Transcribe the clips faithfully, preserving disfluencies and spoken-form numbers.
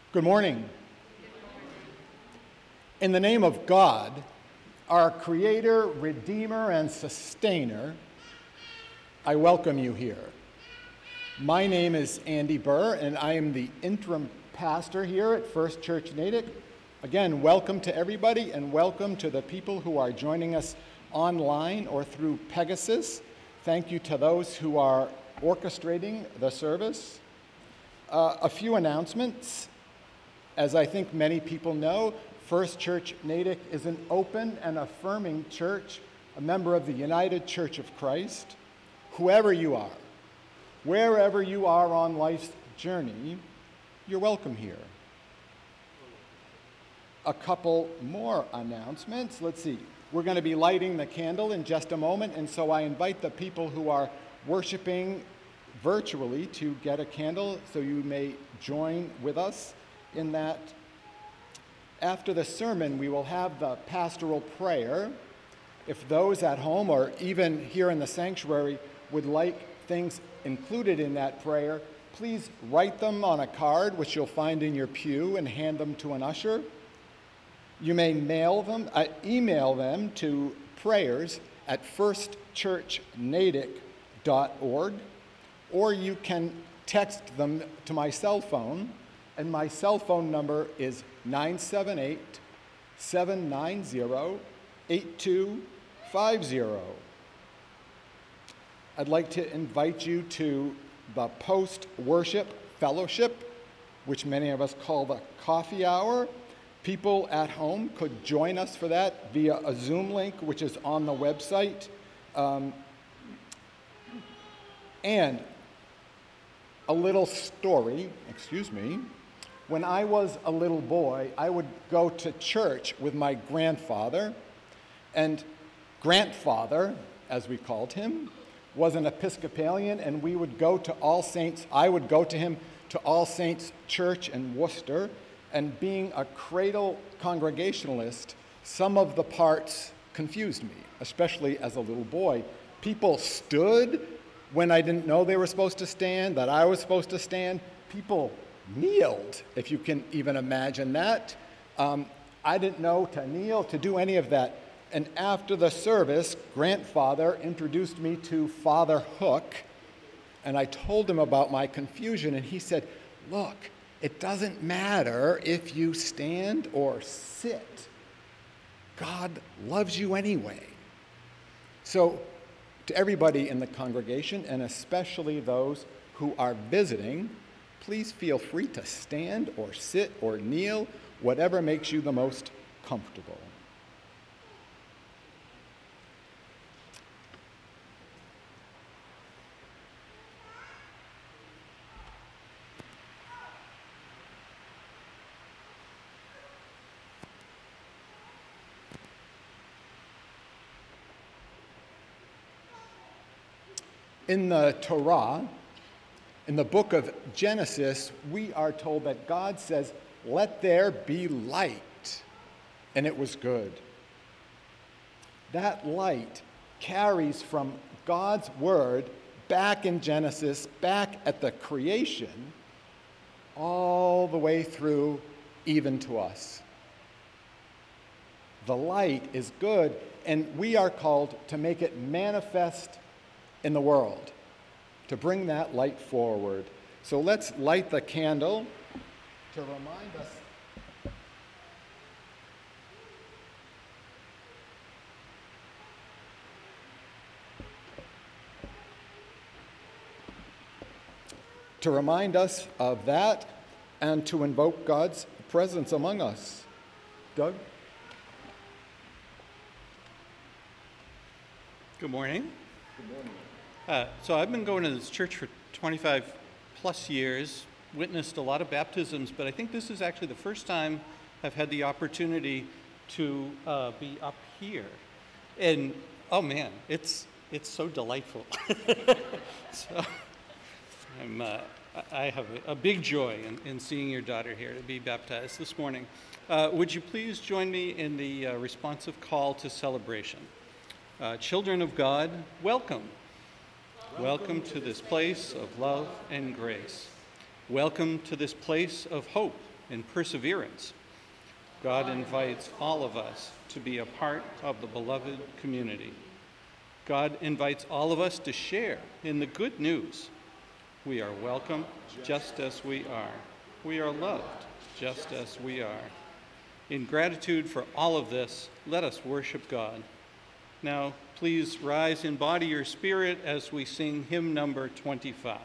Good morning. In the name of God, our Creator, Redeemer, and Sustainer, I welcome you here. My name is Andy Burr, and I am the interim pastor here at First Church Natick. Again, welcome to everybody, and welcome to the people who are joining us online or through Pegasus. Thank you to those who are orchestrating the service. Uh, a few announcements. As I think many people know, First Church Natick is an open and affirming church, a member of the United Church of Christ. Whoever you are, wherever you are on life's journey, you're welcome here. A couple more announcements. Let's see. We're going to be lighting the candle in just a moment, and so I invite the people who are worshiping virtually to get a candle so you may join with us in that. After the sermon, we will have the pastoral prayer. If those at home or even here in the sanctuary would like things included in that prayer, please write them on a card, which you'll find in your pew, and hand them to an usher. You may mail them, uh, email them to prayers at first church natick dot org, or you can text them to my cell phone, and my cell phone number is nine seven eight, seven nine zero, eight two five zero. I'd like to invite you to the post-worship fellowship, which many of us call the coffee hour. People at home could join us for that via a Zoom link, which is on the website. Um, and a little story, excuse me. When I was a little boy, I would go to church with my grandfather, and grandfather, as we called him, was an Episcopalian, and we would go to All Saints, I would go to him to All Saints Church in Worcester, and being a cradle Congregationalist, some of the parts confused me, especially as a little boy. People stood when I didn't know they were supposed to stand, that I was supposed to stand. People kneeled, if you can even imagine that. Um, I didn't know to kneel, to do any of that. And after the service, grandfather introduced me to Father Hook, and I told him about my confusion, and he said, look, it doesn't matter if you stand or sit. God loves you anyway. So to everybody in the congregation, and especially those who are visiting, please feel free to stand or sit or kneel, whatever makes you the most comfortable. In the Torah, in the book of Genesis, we are told that God says, let there be light, and it was good. That light carries from God's word back in Genesis, back at the creation, all the way through even to us. The light is good, and we are called to make it manifest in the world, to bring that light forward. So let's light the candle to remind us to remind us of that and to invoke God's presence among us. Doug? Good morning. Good morning. Uh, so I've been going to this church for twenty-five plus years, witnessed a lot of baptisms, but I think this is actually the first time I've had the opportunity to uh, be up here. And oh man, it's it's so delightful. so I'm, uh, I have a, a big joy in, in seeing your daughter here to be baptized this morning. Uh, would you please join me in the uh, responsive call to celebration? Uh, children of God, welcome. Welcome to this place of love and grace. Welcome to this place of hope and perseverance. God invites all of us to be a part of the beloved community. God invites all of us to share in the good news. We are welcome just as we are. We are loved just as we are. In gratitude for all of this, let us worship God. Now, please rise in body or spirit as we sing hymn number twenty-five.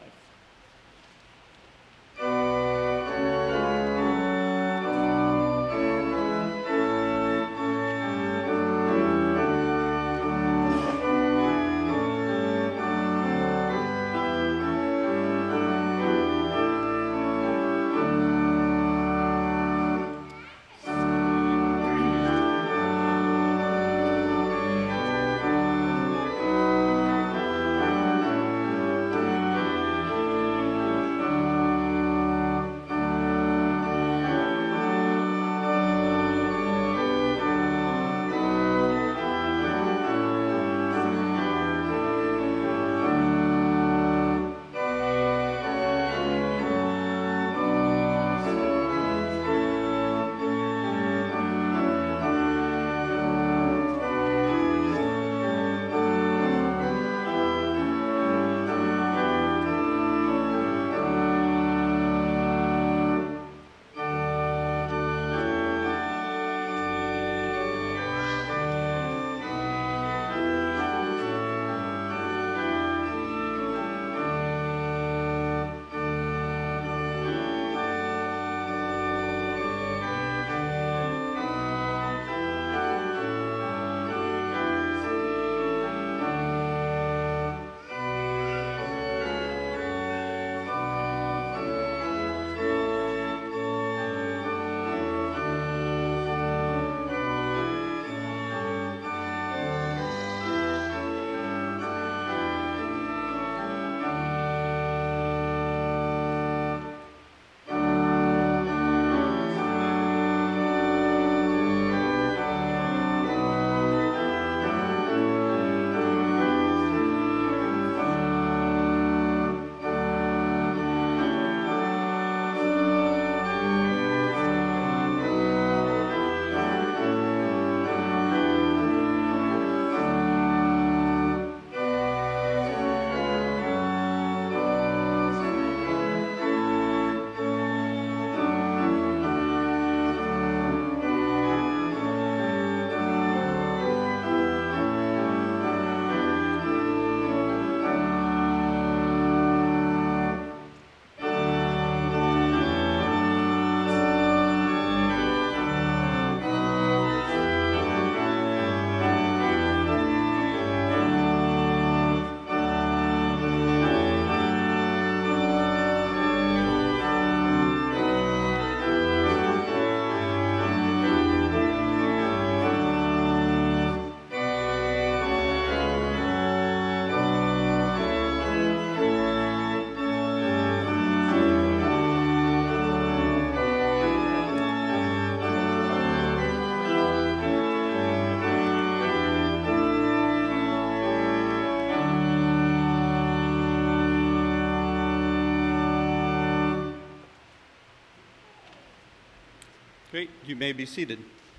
Great, you may be seated.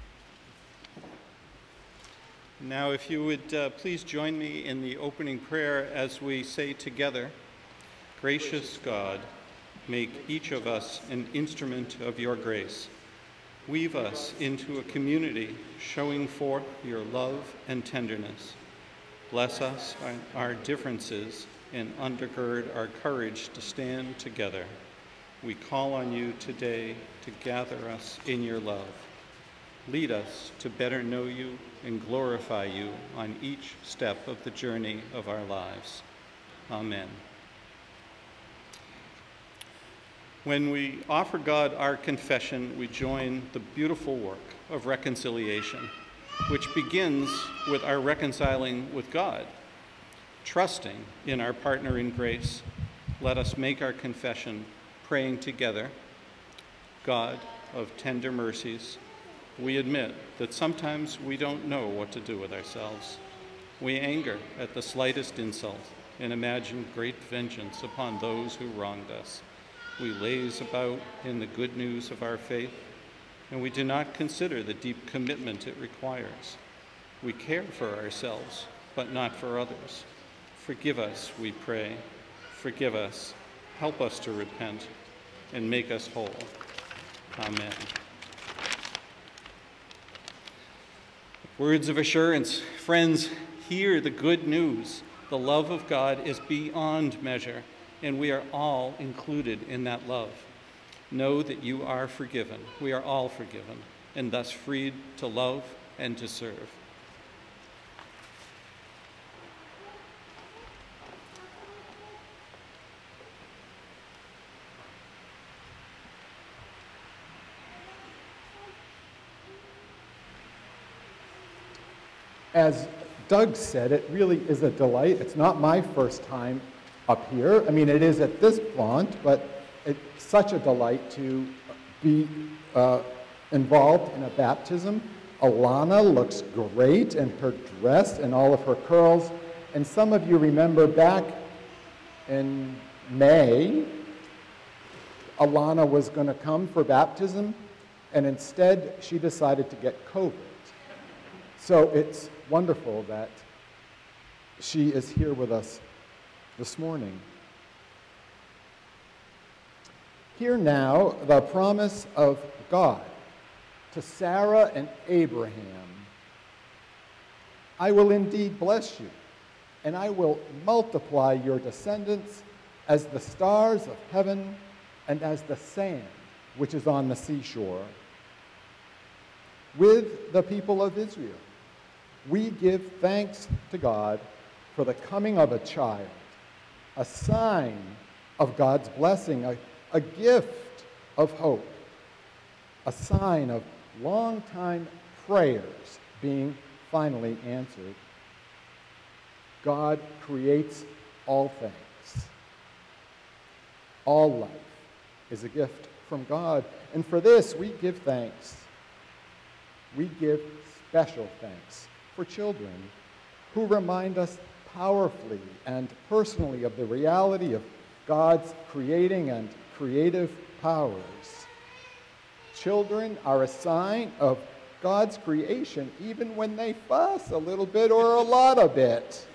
Now, if you would uh, please join me in the opening prayer as we say together, "Gracious God, make each of us an instrument of your grace. Weave us into a community showing forth your love and tenderness. Bless us on our differences and undergird our courage to stand together. We call on you today to gather us in your love. Lead us to better know you and glorify you on each step of the journey of our lives. Amen." When we offer God our confession, we join the beautiful work of reconciliation, which begins with our reconciling with God. Trusting in our partner in grace, let us make our confession praying together. God of tender mercies, we admit that sometimes we don't know what to do with ourselves. We anger at the slightest insult and imagine great vengeance upon those who wronged us. We laze about in the good news of our faith, and we do not consider the deep commitment it requires. We care for ourselves, but not for others. Forgive us, we pray. Forgive us. Help us to repent, and make us whole. Amen. Words of assurance. Friends, hear the good news. The love of God is beyond measure, and we are all included in that love. Know that you are forgiven. We are all forgiven, and thus freed to love and to serve. As Doug said, it really is a delight. It's not my first time up here. I mean, it is at this plant, but it's such a delight to be uh, involved in a baptism. Alana looks great in her dress and all of her curls. And some of you remember back in May, Alana was going to come for baptism, and instead she decided to get COVID. So it's wonderful that she is here with us this morning. Hear now the promise of God to Sarah and Abraham. I will indeed bless you, and I will multiply your descendants as the stars of heaven and as the sand which is on the seashore. With the people of Israel, we give thanks to God for the coming of a child, a sign of God's blessing, a, a gift of hope, a sign of long-time prayers being finally answered. God creates all things. All life is a gift from God, and for this we give thanks. We give special thanks for children who remind us powerfully and personally of the reality of God's creating and creative powers. Children are a sign of God's creation even when they fuss a little bit or a lot of it.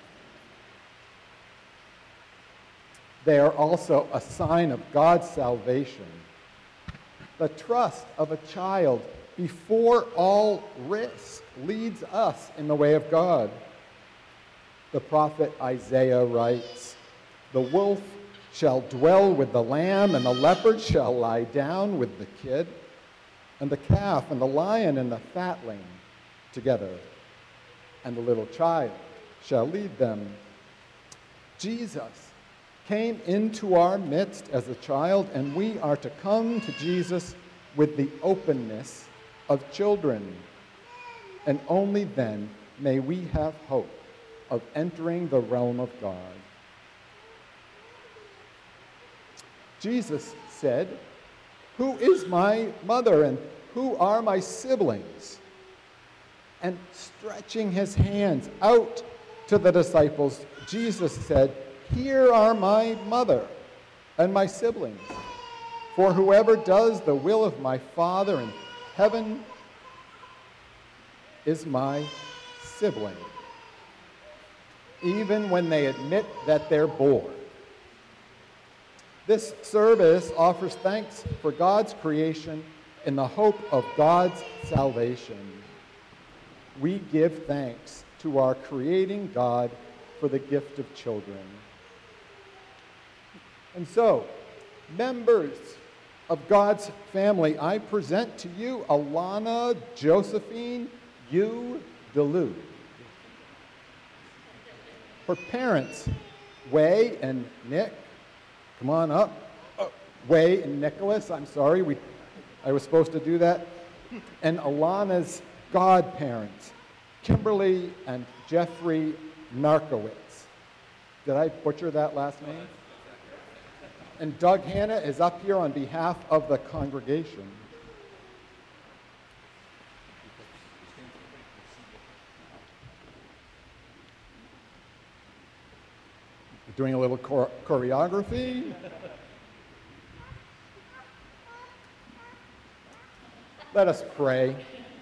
They are also a sign of God's salvation. The trust of a child before all risk leads us in the way of God. The prophet Isaiah writes, "The wolf shall dwell with the lamb, and the leopard shall lie down with the kid, and the calf and the lion and the fatling together, and the little child shall lead them." Jesus came into our midst as a child, and we are to come to Jesus with the openness of children. And only then may we have hope of entering the realm of God. Jesus said, "Who is my mother and who are my siblings?" And stretching his hands out to the disciples, Jesus said, "Here are my mother and my siblings. For whoever does the will of my Father in heaven is my sibling," even when they admit that they're bored. This service offers thanks for God's creation in the hope of God's salvation. We give thanks to our creating God for the gift of children. And so, members of God's family, I present to you Alana Josephine Yu DeLu. Her parents, Wei and Nick, come on up. Oh, Wei and Nicholas, I'm sorry, we, I was supposed to do that. And Alana's godparents, Kimberly and Jeffrey Narkowitz. Did I butcher that last name? And Doug Hanna is up here on behalf of the congregation. Doing a little chor- choreography. Let us pray.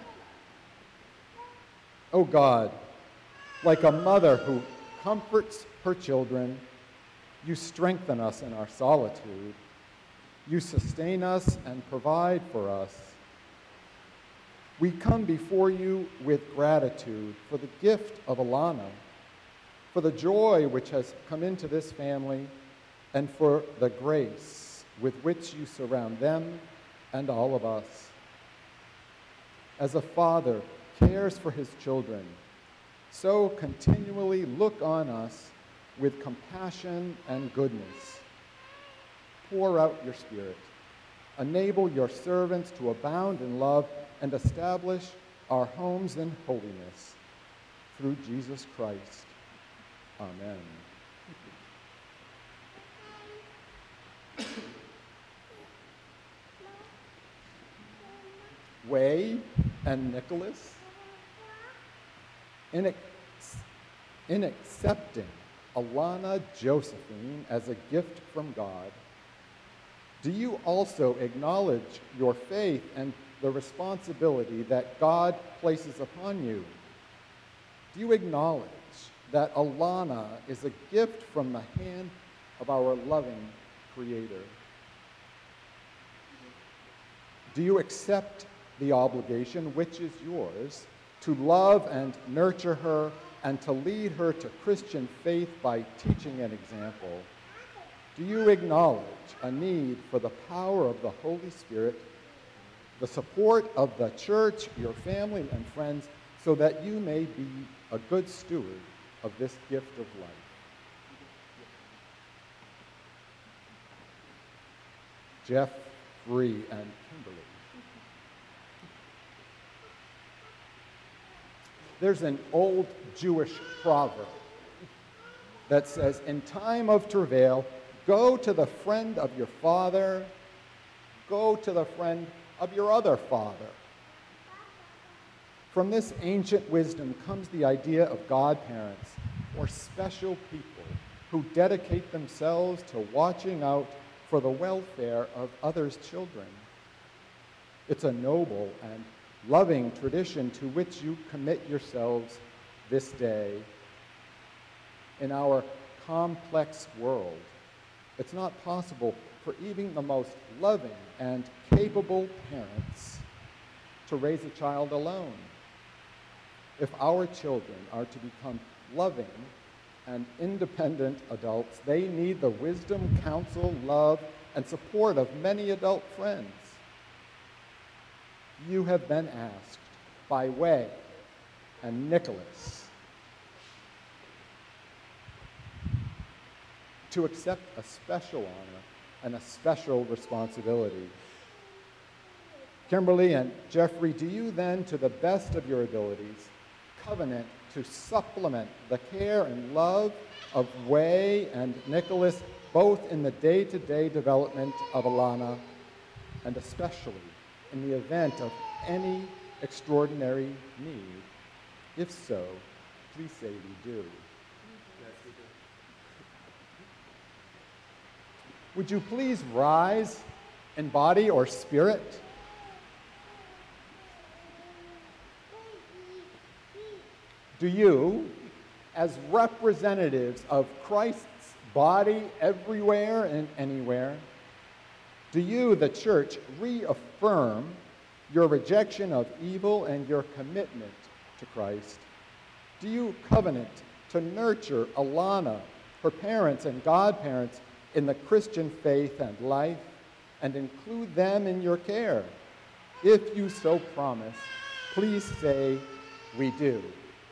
O God, like a mother who comforts her children, you strengthen us in our solitude. You sustain us and provide for us. We come before you with gratitude for the gift of Alana, for the joy which has come into this family, and for the grace with which you surround them and all of us. As a father cares for his children, so continually look on us with compassion and goodness. Pour out your Spirit. Enable your servants to abound in love and establish our homes in holiness. Through Jesus Christ. Amen. Way and Nicholas, in, ex- in accepting Alana Josephine as a gift from God, do you also acknowledge your faith and the responsibility that God places upon you? Do you acknowledge that Alana is a gift from the hand of our loving Creator? Do you accept the obligation which is yours to love and nurture her and to lead her to Christian faith by teaching an example? Do you acknowledge a need for the power of the Holy Spirit, the support of the church, your family, and friends, so that you may be a good steward of this gift of life? Jeff, Bree, and Kimberly. There's an old Jewish proverb that says, in time of travail, go to the friend of your father, go to the friend of your other father. From this ancient wisdom comes the idea of godparents, or special people who dedicate themselves to watching out for the welfare of others' children. It's a noble and loving tradition to which you commit yourselves this day. In our complex world, it's not possible for even the most loving and capable parents to raise a child alone. If our children are to become loving and independent adults, they need the wisdom, counsel, love, and support of many adult friends. You have been asked by Way and Nicholas to accept a special honor and a special responsibility. Kimberly and Jeffrey, do you then, to the best of your abilities, covenant to supplement the care and love of Way and Nicholas, both in the day-to-day development of Alana, and especially in the event of any extraordinary need? If so, please say we do. Yes, we do. Would you please rise in body or spirit? Do you, as representatives of Christ's body everywhere and anywhere, do you, the church, reaffirm your rejection of evil and your commitment to Christ? Do you covenant to nurture Alana, her parents and godparents in the Christian faith and life, and include them in your care? If you so promise, please say, we do.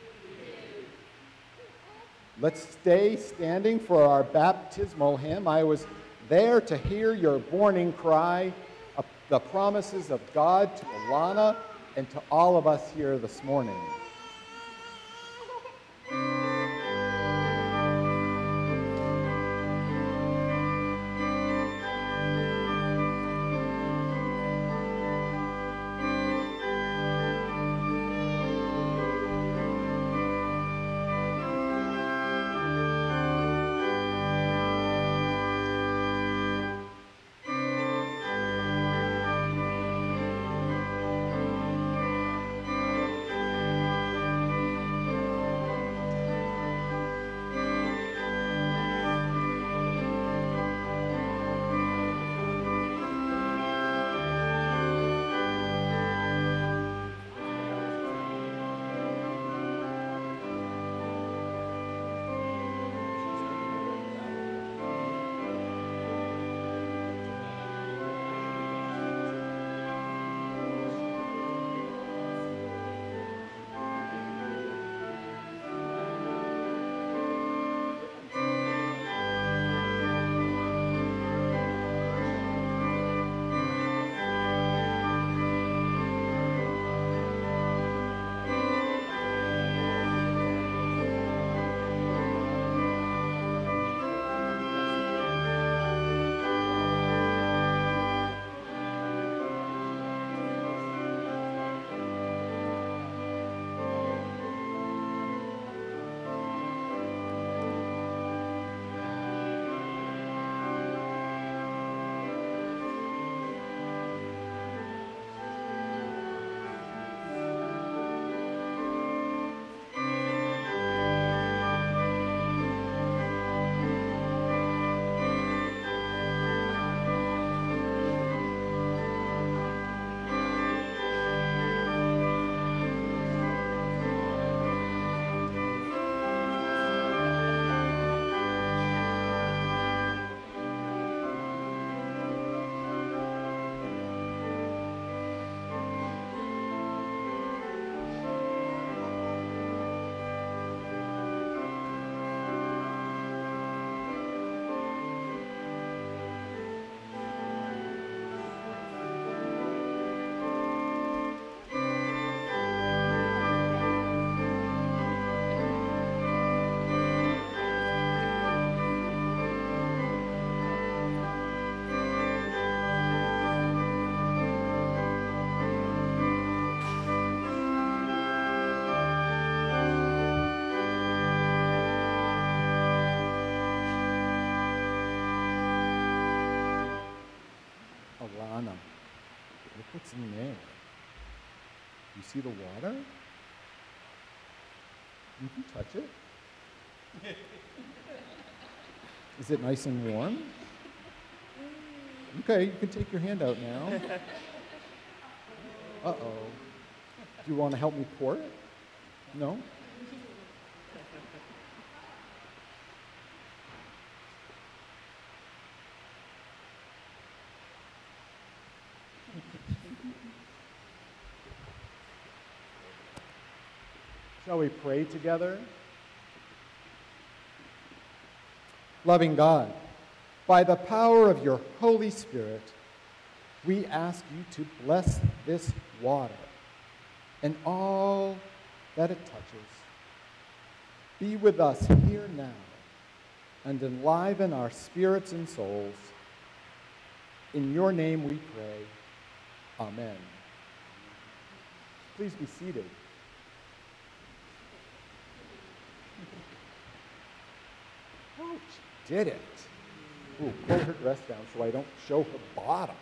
Let's stay standing for our baptismal hymn. I was there to hear your warning cry, of the promises of God to Alana and to all of us here this morning. Alana, look what's in there. You see the water? You can touch it. Is it nice and warm? Okay, you can take your hand out now. Uh-oh. Do you want to help me pour it? No? Shall we pray together? Loving God, by the power of your Holy Spirit, we ask you to bless this water and all that it touches. Be with us here now and enliven our spirits and souls. In your name we pray. Amen. Please be seated. Oh, she did it. Ooh, pull her dress down so I don't show her bottom.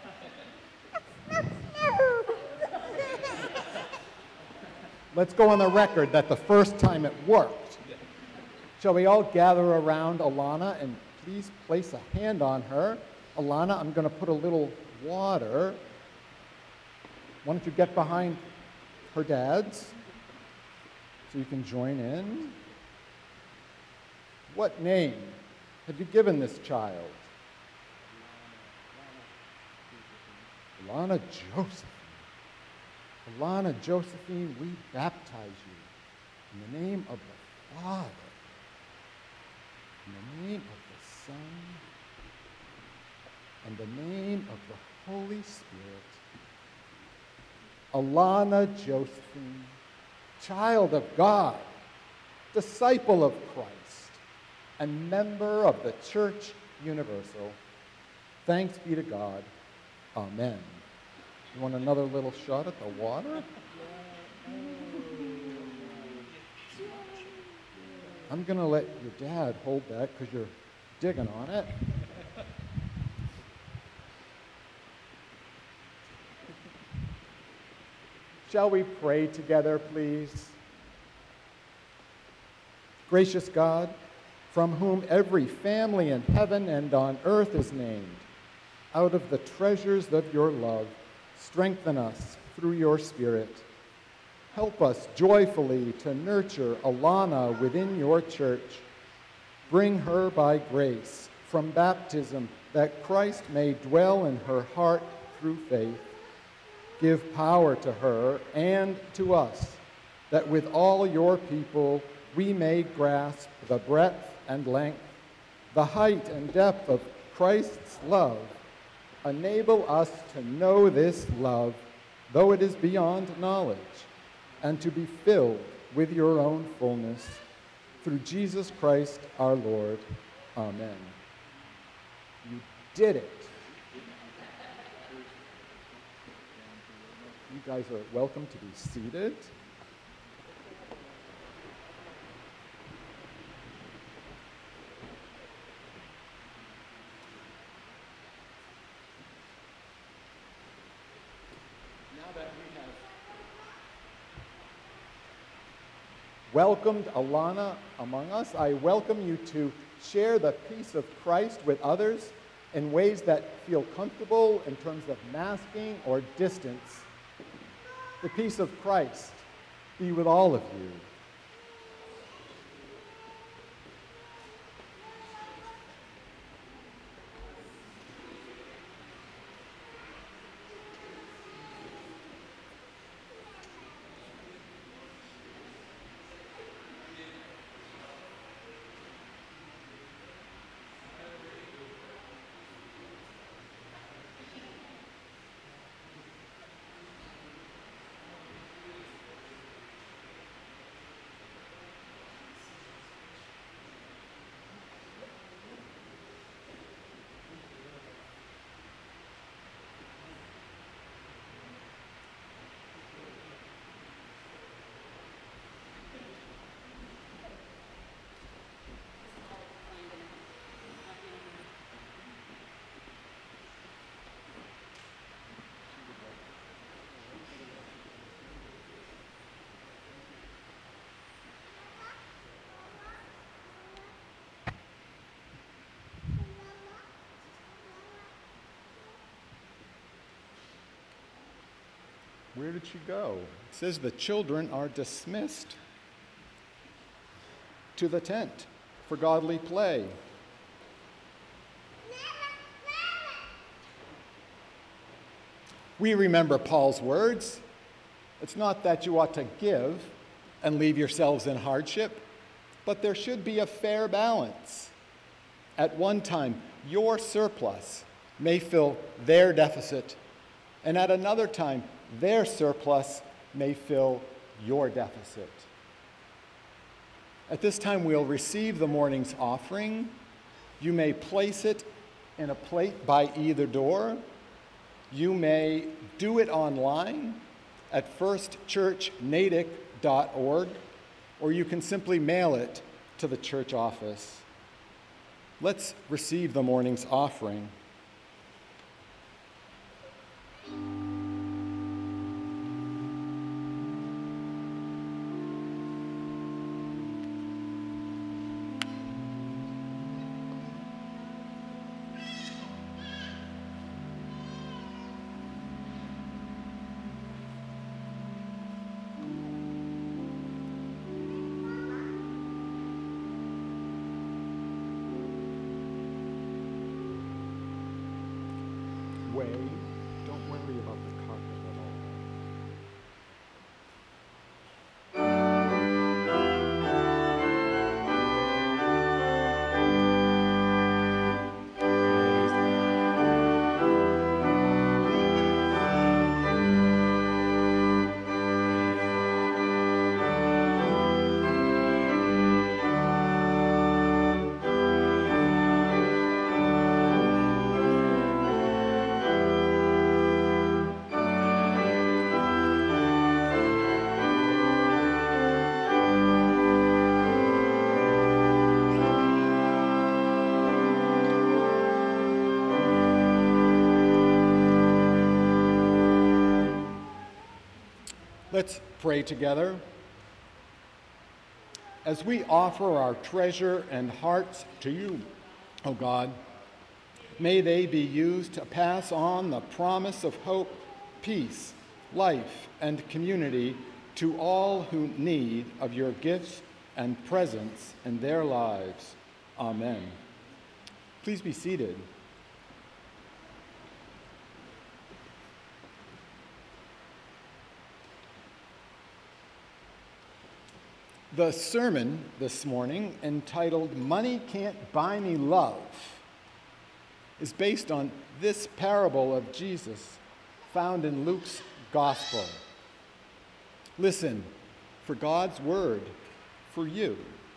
Let's go on the record that the first time it worked. Shall we all gather around Alana and please place a hand on her? Alana, I'm going to put a little water. Why don't you get behind her dad's so you can join in? What name have you given this child? Alana Josephine. Alana Josephine, we baptize you in the name of the Father, in the name of the Son, and the name of the Holy Spirit. Alana Josephine, child of God, disciple of Christ, and member of the Church Universal. Thanks be to God. Amen. You want another little shot at the water? I'm going to let your dad hold that because you're digging on it. Shall we pray together, please? Gracious God, from whom every family in heaven and on earth is named, out of the treasures of your love, strengthen us through your Spirit. Help us joyfully to nurture Alana within your church. Bring her by grace from baptism that Christ may dwell in her heart through faith. Give power to her and to us, that with all your people we may grasp the breadth and length, the height and depth of Christ's love. Enable us to know this love, though it is beyond knowledge, and to be filled with your own fullness. Through Jesus Christ our Lord. Amen. You did it. You guys are welcome to be seated. Welcomed Alana among us, I welcome you to share the peace of Christ with others in ways that feel comfortable in terms of masking or distance. The peace of Christ be with all of you. Where did she go? It says the children are dismissed to the tent for godly play. We remember Paul's words. It's not that you ought to give and leave yourselves in hardship, but there should be a fair balance. At one time, your surplus may fill their deficit, and at another time, their surplus may fill your deficit. At this time, we'll receive the morning's offering. You may place it in a plate by either door. You may do it online at first church natick dot org, or you can simply mail it to the church office. Let's receive the morning's offering. Way, don't worry about the carpet at all. Let's pray together. As we offer our treasure and hearts to you, O God, may they be used to pass on the promise of hope, peace, life, and community to all who need of your gifts and presence in their lives. Amen. Please be seated. The sermon this morning, entitled Money Can't Buy Me Love, is based on this parable of Jesus found in Luke's Gospel. Listen for God's word for you.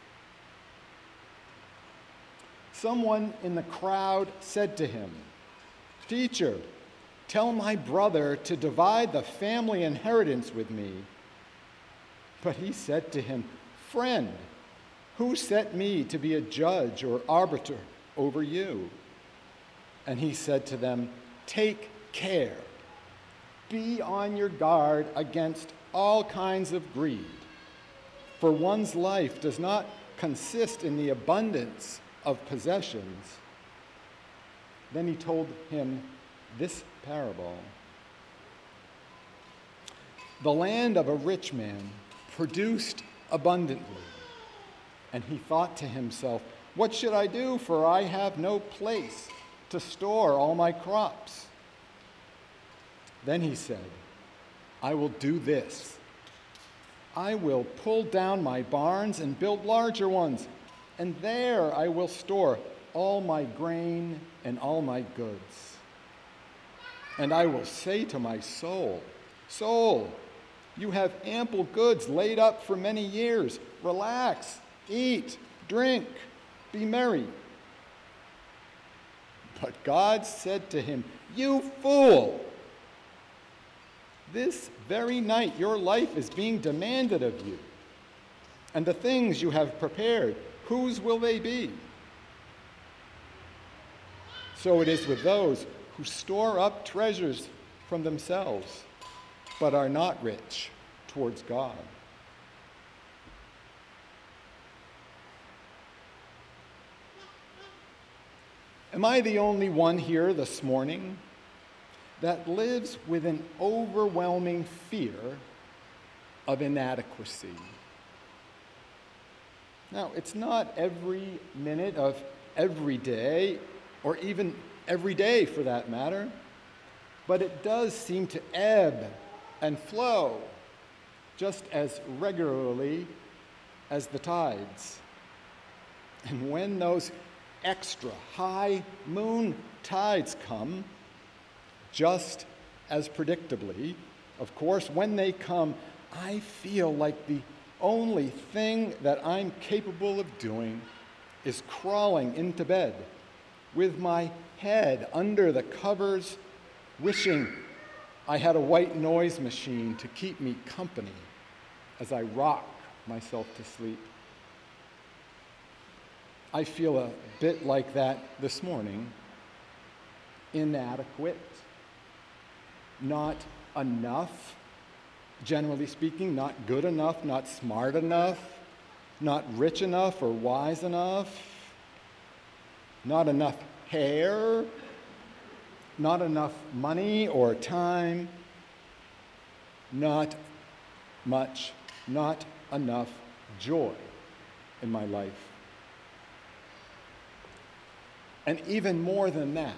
Someone in the crowd said to him, "Teacher, tell my brother to divide the family inheritance with me." But he said to him, "Friend, who set me to be a judge or arbiter over you?" And he said to them, "Take care. Be on your guard against all kinds of greed, for one's life does not consist in the abundance of possessions." Then he told him this parable. The land of a rich man produced abundantly, and he thought to himself, "What should I do, for I have no place to store all my crops?" Then he said, "I will do this. I will pull down my barns and build larger ones, and there I will store all my grain and all my goods. And I will say to my soul, 'Soul, you have ample goods laid up for many years. Relax, eat, drink, be merry.' But God said to him, 'You fool! This very night your life is being demanded of you. And the things you have prepared, whose will they be?' So it is with those who store up treasures from themselves, but are not rich towards God." Am I the only one here this morning that lives with an overwhelming fear of inadequacy. Now, it's not every minute of every day, or even every day for that matter, but it does seem to ebb and flow just as regularly as the tides. And when those extra high moon tides come, just as predictably, of course, when they come, I feel like the only thing that I'm capable of doing is crawling into bed with my head under the covers, wishing I had a white noise machine to keep me company as I rock myself to sleep. I feel a bit like that this morning. Inadequate, not enough, generally speaking, not good enough, not smart enough, not rich enough or wise enough, not enough hair, not enough money or time, not much, not enough joy in my life. And even more than that,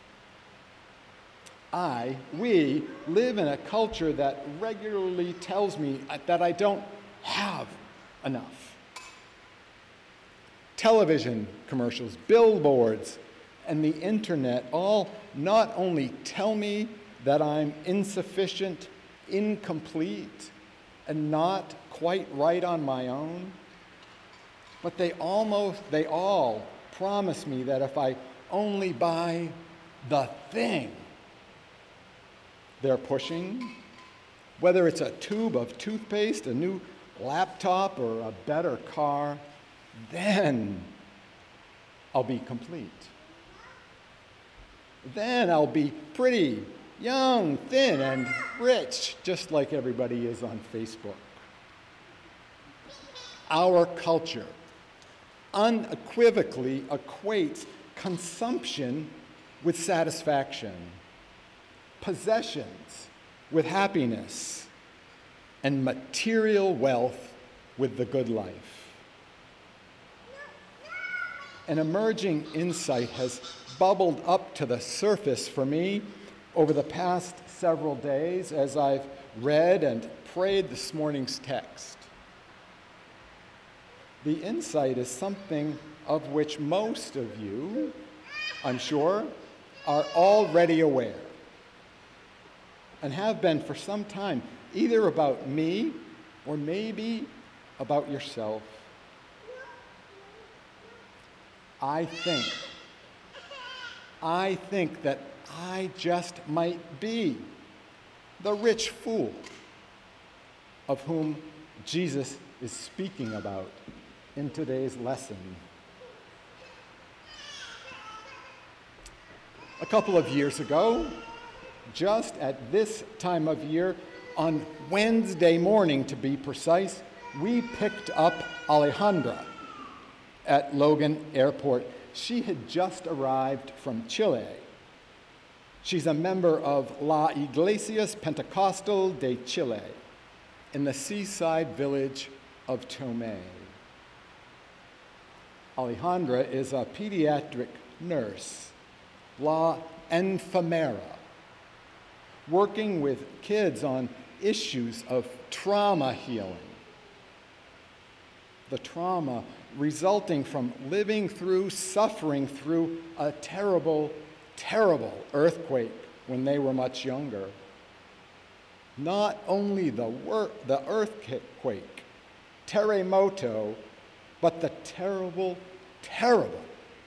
I, we, live in a culture that regularly tells me that I don't have enough. Television commercials, billboards, and the internet all not only tell me that I'm insufficient, incomplete, and not quite right on my own, but they almost, they all promise me that if I only buy the thing they're pushing, whether it's a tube of toothpaste, a new laptop, or a better car, then I'll be complete. Then I'll be pretty, young, thin, and rich, just like everybody is on Facebook. Our culture unequivocally equates consumption with satisfaction, possessions with happiness, and material wealth with the good life. An emerging insight has bubbled up to the surface for me over the past several days as I've read and prayed this morning's text. The insight is something of which most of you, I'm sure, are already aware and have been for some time, either about me or maybe about yourself. I think, I think that I just might be the rich fool of whom Jesus is speaking about in today's lesson. A couple of years ago, just at this time of year, on Wednesday morning to be precise, we picked up Alejandra at Logan Airport. She had just arrived from Chile. She's a member of La Iglesias Pentecostal de Chile in the seaside village of Tomé. Alejandra is a pediatric nurse, La Enfermera, working with kids on issues of trauma healing. The trauma resulting from living through, suffering through a terrible, terrible earthquake when they were much younger. Not only the, wor- the earthquake, terremoto, but the terrible, terrible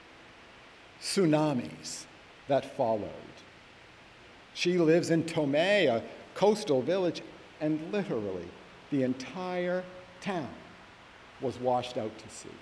tsunamis that followed. She lives in Tomé, a coastal village, and literally the entire town was washed out to sea.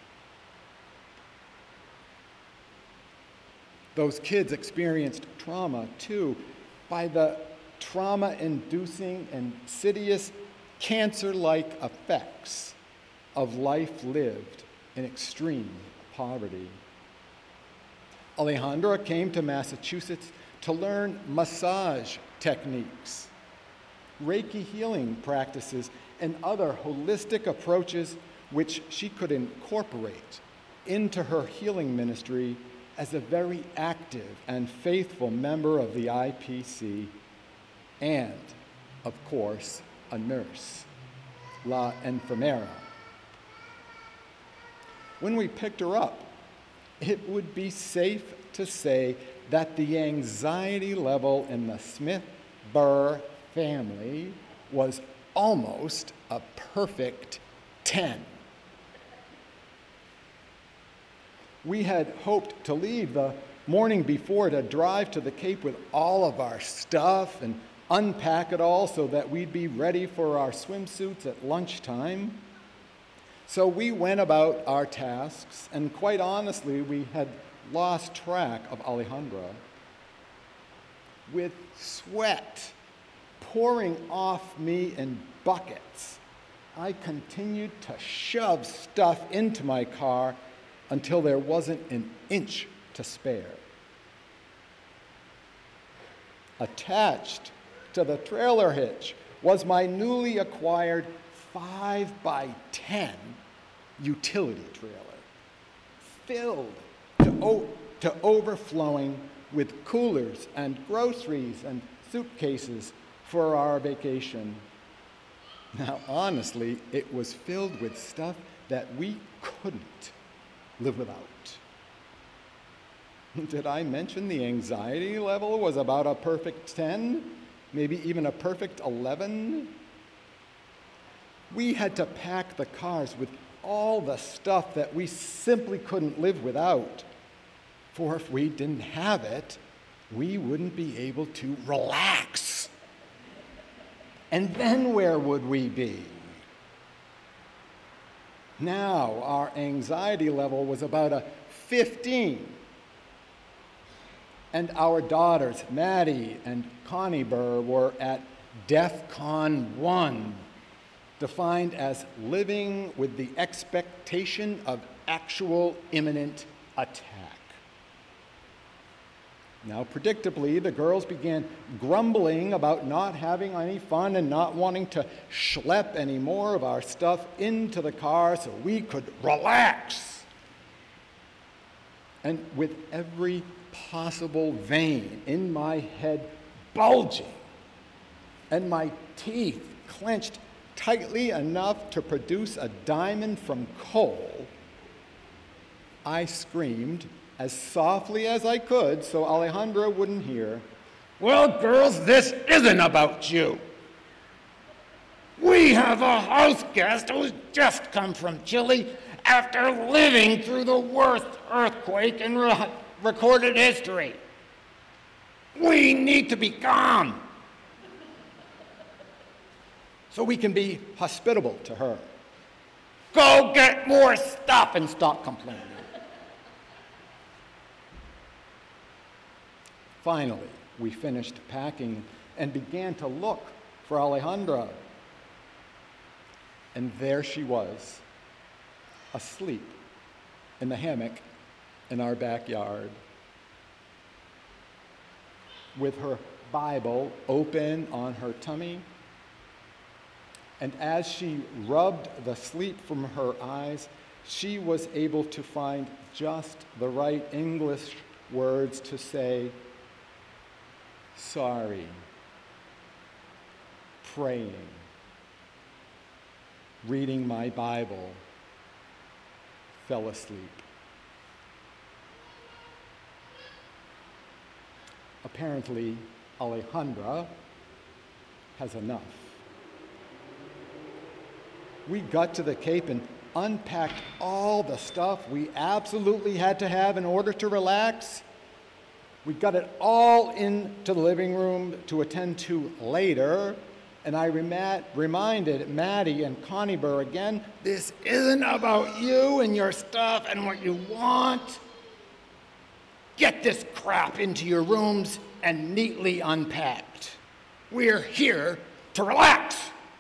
Those kids experienced trauma too by the trauma-inducing, insidious, cancer-like effects of life lived in extreme poverty. Alejandra came to Massachusetts to learn massage techniques, Reiki healing practices, and other holistic approaches which she could incorporate into her healing ministry as a very active and faithful member of the I P C and, of course, a nurse, la enfermera. When we picked her up, it would be safe to say that the anxiety level in the Smith-Burr family was almost a perfect ten. We had hoped to leave the morning before to drive to the Cape with all of our stuff and unpack it all so that we'd be ready for our swimsuits at lunchtime. So we went about our tasks, and quite honestly, we had lost track of Alejandra. With sweat pouring off me in buckets, I continued to shove stuff into my car until there wasn't an inch to spare. Attached to the trailer hitch was my newly acquired five by ten utility trailer, filled to, o- to overflowing with coolers and groceries and suitcases for our vacation. Now, honestly, it was filled with stuff that we couldn't live without. Did I mention the anxiety level was about a perfect ten? Maybe even a perfect eleven? We had to pack the cars with all the stuff that we simply couldn't live without. For if we didn't have it, we wouldn't be able to relax. And then where would we be? Now our anxiety level was about a fifteen. And our daughters, Maddie and Connie Burr, were at DEFCON one, defined as living with the expectation of actual imminent attack. Now, predictably, the girls began grumbling about not having any fun and not wanting to schlep any more of our stuff into the car so we could relax. And with every possible vein in my head bulging and my teeth clenched tightly enough to produce a diamond from coal, I screamed as softly as I could so Alejandra wouldn't hear, "Well, girls, this isn't about you. We have a house guest who's just come from Chile after living through the worst earthquake in re- recorded history. We need to be calm so we can be hospitable to her. Go get more stuff and stop complaining." Finally, we finished packing and began to look for Alejandra. And there she was, asleep in the hammock in our backyard, with her Bible open on her tummy. And as she rubbed the sleep from her eyes, she was able to find just the right English words to say, sorry, praying, reading my Bible, fell asleep. Apparently, Alejandra has enough. We got to the Cape and unpacked all the stuff we absolutely had to have in order to relax. We got it all into the living room to attend to later, and I rem- reminded Maddie and Connie Burr again, this isn't about you and your stuff and what you want. Get this crap into your rooms and neatly unpacked. We're here to relax.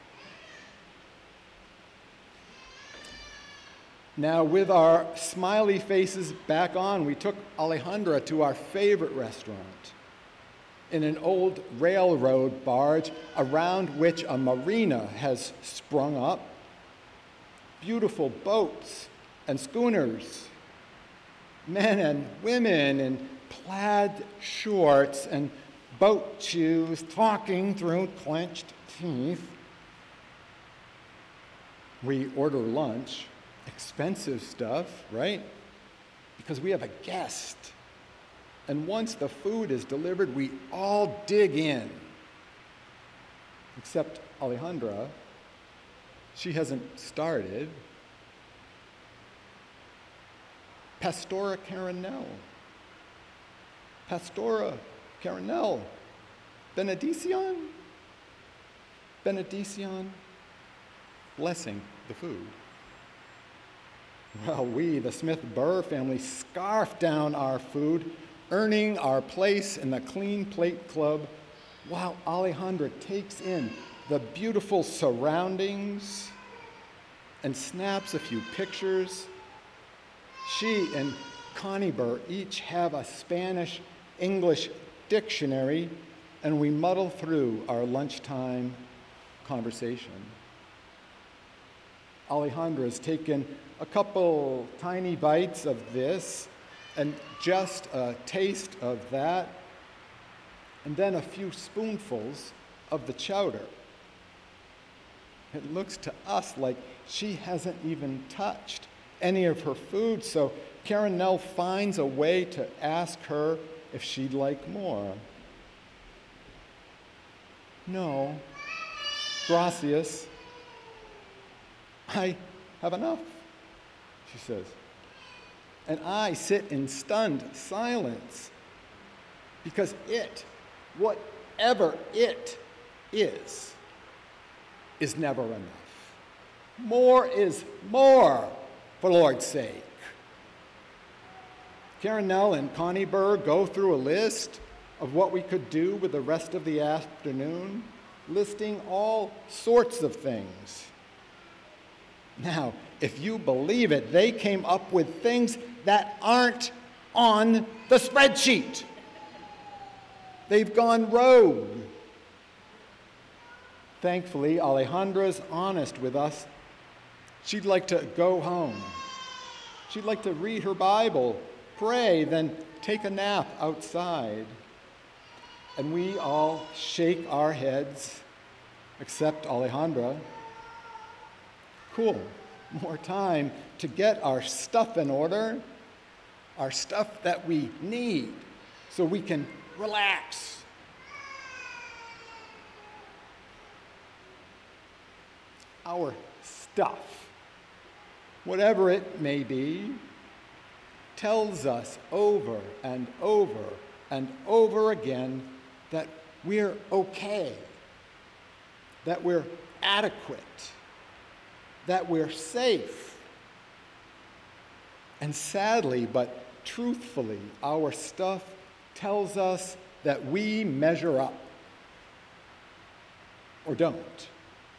Now, with our smiley faces back on, we took Alejandra to our favorite restaurant, in an old railroad barge around which a marina has sprung up. Beautiful boats and schooners, men and women in plaid shorts and boat shoes talking through clenched teeth. We order lunch, expensive stuff, right? Because we have a guest. And once the food is delivered, we all dig in. Except Alejandra. She hasn't started. Pastora Caranel. Pastora Caranel. Benedicion? Benedicion. Blessing the food. Well, we, the Smith-Burr family, scarf down our food, earning our place in the Clean Plate Club, while Alejandra takes in the beautiful surroundings and snaps a few pictures. She and Connie Burr each have a Spanish-English dictionary, and we muddle through our lunchtime conversation. Alejandra's taken a couple tiny bites of this and just a taste of that, and then a few spoonfuls of the chowder. It looks to us like she hasn't even touched any of her food, so Caranel finds a way to ask her if she'd like more. No, gracias. I have enough, she says. And I sit in stunned silence because it, whatever it is, is never enough. More is more, for Lord's sake. Caranel and Connie Burr go through a list of what we could do with the rest of the afternoon, listing all sorts of things. Now, if you believe it, they came up with things that aren't on the spreadsheet. They've gone rogue. Thankfully, Alejandra's honest with us. She'd like to go home. She'd like to read her Bible, pray, then take a nap outside. And we all shake our heads, except Alejandra. Cool. More time to get our stuff in order, our stuff that we need, so we can relax. Our stuff, whatever it may be, tells us over and over and over again that we're okay, that we're adequate, that we're safe. And sadly, but truthfully, our stuff tells us that we measure up or don't.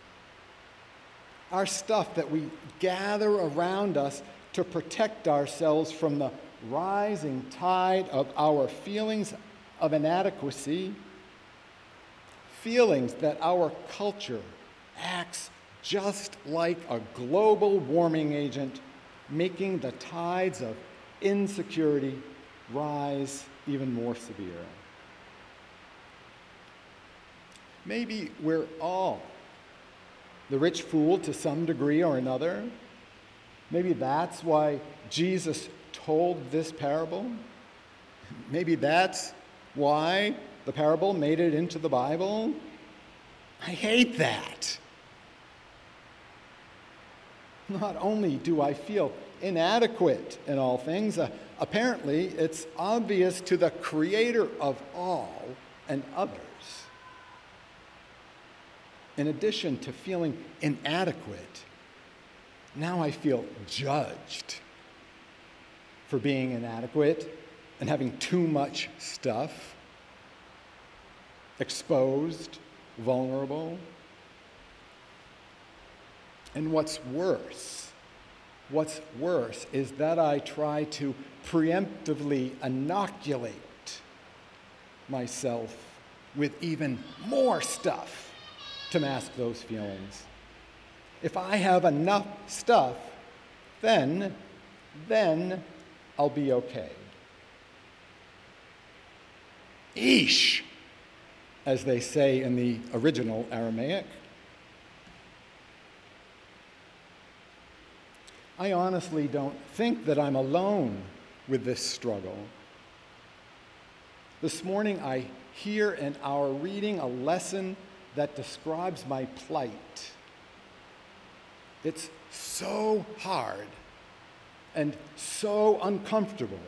Our stuff that we gather around us to protect ourselves from the rising tide of our feelings of inadequacy, feelings that our culture acts just like a global warming agent, making the tides of insecurity rise even more severe. Maybe we're all the rich fool to some degree or another. Maybe that's why Jesus told this parable. Maybe that's why the parable made it into the Bible. I hate that. Not only do I feel inadequate in all things, uh, apparently it's obvious to the Creator of all and others. In addition to feeling inadequate, now I feel judged for being inadequate and having too much stuff, exposed, vulnerable. And what's worse, what's worse is that I try to preemptively inoculate myself with even more stuff to mask those feelings. If I have enough stuff, then, then I'll be okay. Eesh, as they say in the original Aramaic. I honestly don't think that I'm alone with this struggle. This morning I hear in our reading a lesson that describes my plight. It's so hard and so uncomfortable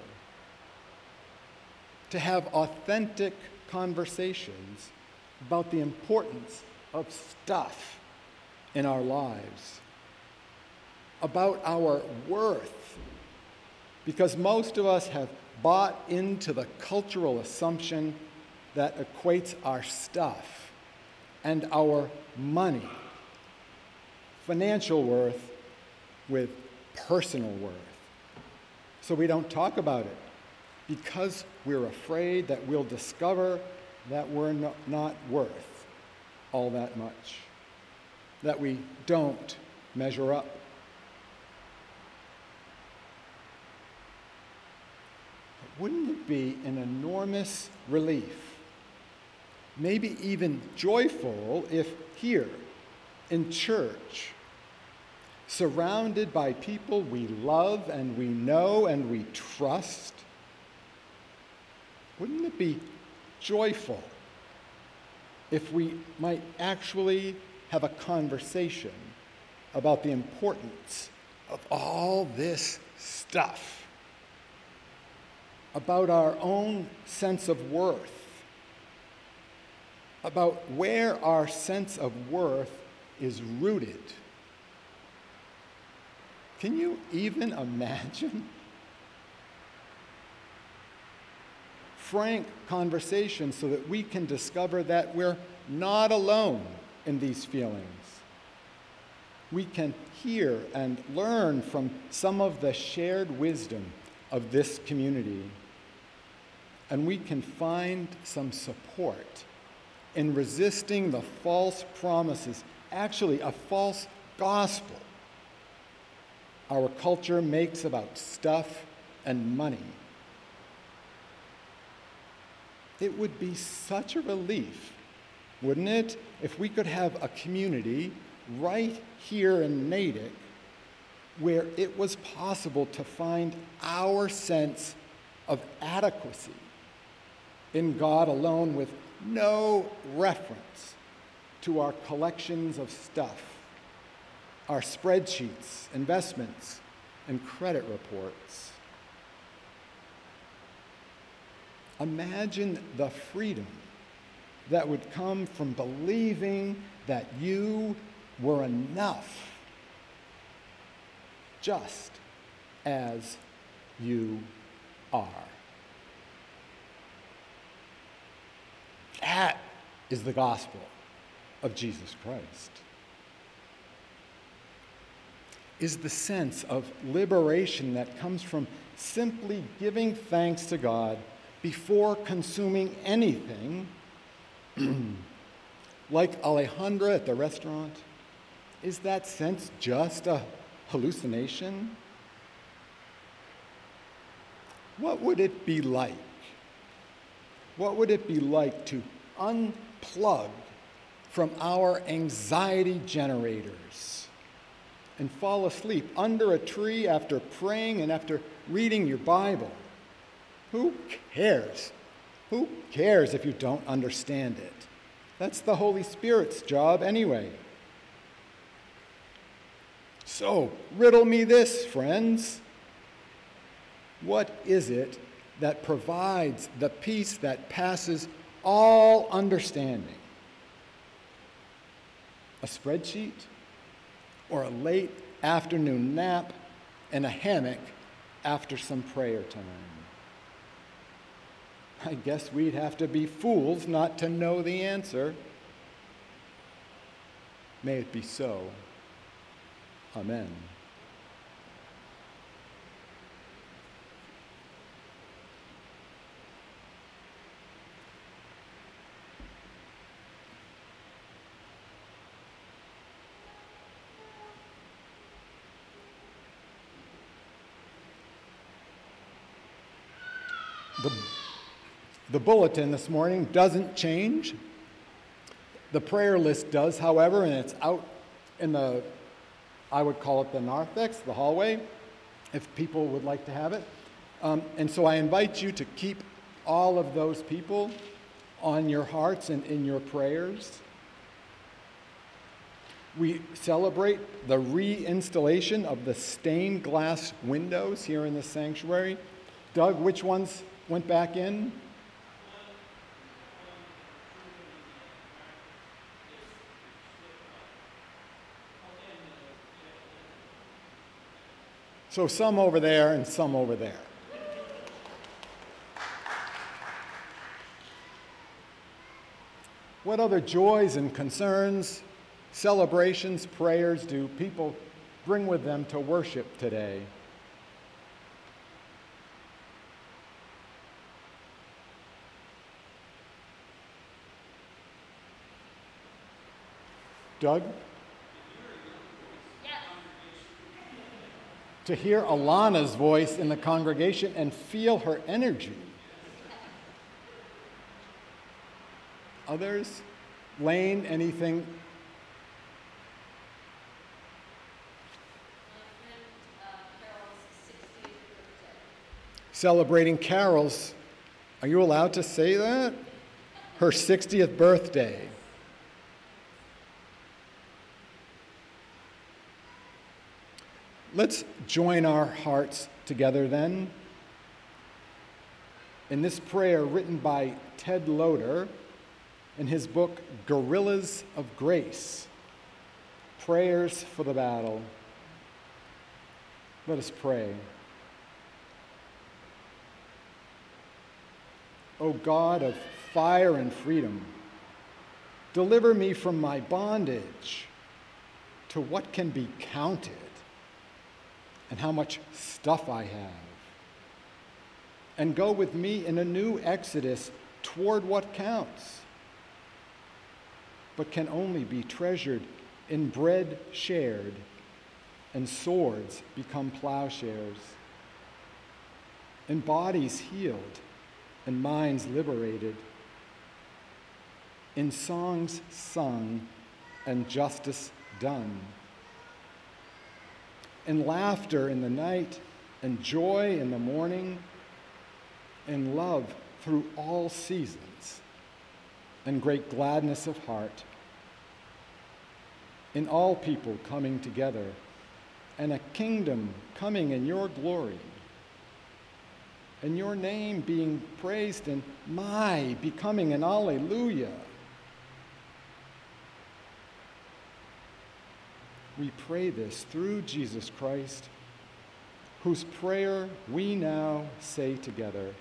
to have authentic conversations about the importance of stuff in our lives, about our worth, because most of us have bought into the cultural assumption that equates our stuff and our money, financial worth, with personal worth. So we don't talk about it because we're afraid that we'll discover that we're no, not worth all that much, that we don't measure up. But wouldn't it be an enormous relief, maybe even joyful, if here in church, surrounded by people we love and we know and we trust, wouldn't it be joyful if we might actually have a conversation about the importance of all this stuff, about our own sense of worth, about where our sense of worth is rooted? Can you even imagine? Frank conversation so that we can discover that we're not alone in these feelings. We can hear and learn from some of the shared wisdom of this community. And we can find some support in resisting the false promises, actually a false gospel our culture makes about stuff and money. It would be such a relief, wouldn't it, if we could have a community right here in Natick where it was possible to find our sense of adequacy in God alone, with no reference to our collections of stuff, our spreadsheets, investments, and credit reports. Imagine the freedom that would come from believing that you were enough, just as you are. That is the gospel of Jesus Christ. Is the sense of liberation that comes from simply giving thanks to God before consuming anything, like Alejandra at the restaurant. Is that sense just a hallucination? What would it be like? What would it be like to unplug from our anxiety generators and fall asleep under a tree after praying and after reading your Bible? Who cares? Who cares if you don't understand it? That's the Holy Spirit's job anyway. So, riddle me this, friends. What is it that provides the peace that passes all understanding? A spreadsheet? Or a late afternoon nap in a hammock after some prayer time? I guess we'd have to be fools not to know the answer. May it be so. Amen. The, the bulletin this morning doesn't change. The prayer list does, however, and it's out in the, I would call it the narthex, the hallway, if people would like to have it. Um, and so I invite you to keep all of those people on your hearts and in your prayers. We celebrate the reinstallation of the stained glass windows here in the sanctuary. Doug, which ones went back in? So some over there and some over there. What other joys and concerns, celebrations, prayers do people bring with them to worship today? Doug? Yes. To hear Alana's voice in the congregation and feel her energy. Others? Lane, anything? My friend uh, Carol's sixtieth birthday. Celebrating Carol's, are you allowed to say that? Her sixtieth birthday. Let's join our hearts together then in this prayer written by Ted Loder in his book, Guerrillas of Grace, Prayers for the Battle. Let us pray. O God of fire and freedom, deliver me from my bondage to what can be counted and how much stuff I have. And go with me in a new exodus toward what counts, but can only be treasured in bread shared and swords become plowshares, in bodies healed and minds liberated, in songs sung and justice done, in laughter in the night and joy in the morning, in love through all seasons, and great gladness of heart, in all people coming together, and a kingdom coming in your glory, and your name being praised, and my becoming an alleluia. We pray this through Jesus Christ, whose prayer we now say together.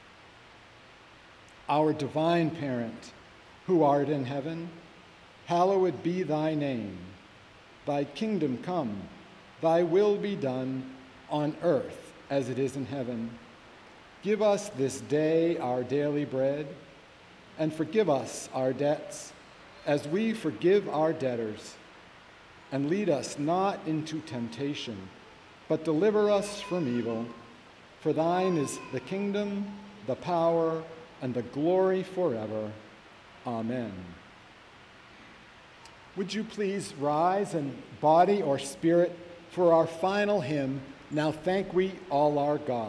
Our divine parent, who art in heaven, hallowed be thy name. Thy kingdom come, thy will be done on earth as it is in heaven. Give us this day our daily bread, and forgive us our debts as we forgive our debtors. And lead us not into temptation, but deliver us from evil. For thine is the kingdom, the power, and the glory forever. Amen. Would you please rise in body or spirit for our final hymn, Now Thank We All Our God.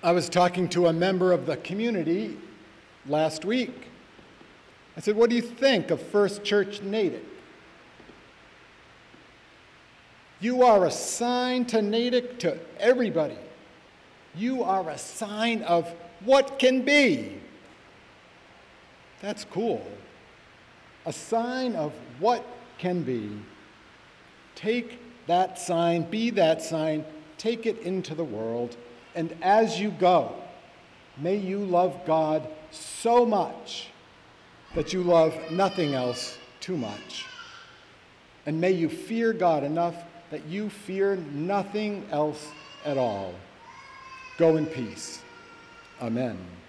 I was talking to a member of the community last week. I said, "What do you think of First Church Natick?" You are a sign to Natick, to everybody. You are a sign of what can be. That's cool. A sign of what can be. Take that sign, be that sign, take it into the world, and as you go, may you love God so much that you love nothing else too much. And may you fear God enough that you fear nothing else at all. Go in peace. Amen.